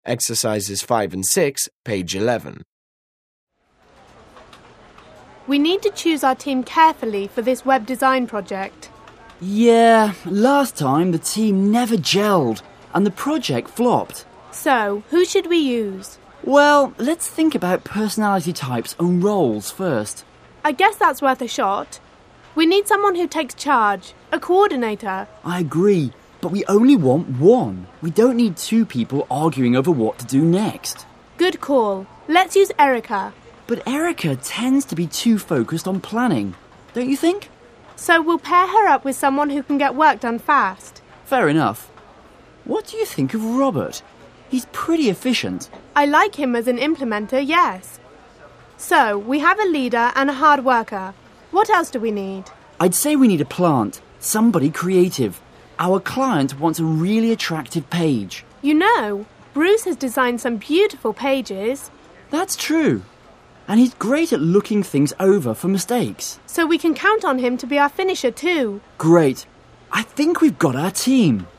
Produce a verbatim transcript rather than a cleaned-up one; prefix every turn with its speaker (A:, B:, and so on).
A: Exercises five and six, page eleven.
B: We need to choose our team carefully for this web design project.
C: Yeah, last time the team never gelled and the project flopped.
B: So, who should we use?
C: Well, let's think about personality types and roles first.
B: I guess that's worth a shot. We need someone who takes charge, a coordinator.
C: I agree, but we only want one. We don't need two people arguing over what to do next.
B: Good call. Let's use Erica.
C: But Erica tends to be too focused on planning, don't you think?
B: So we'll pair her up with someone who can get work done fast.
C: Fair enough. What do you think of Robert? He's pretty efficient.
B: I like him as an implementer, yes. So, we have a leader and a hard worker. What else do we need?
C: I'd say we need a plant, somebody creative. Our client wants a really attractive page.
B: You know, Bruce has designed some beautiful pages.
C: That's true. And he's great at looking things over for mistakes.
B: So we can count on him to be our finisher too.
C: Great. I think we've got our team.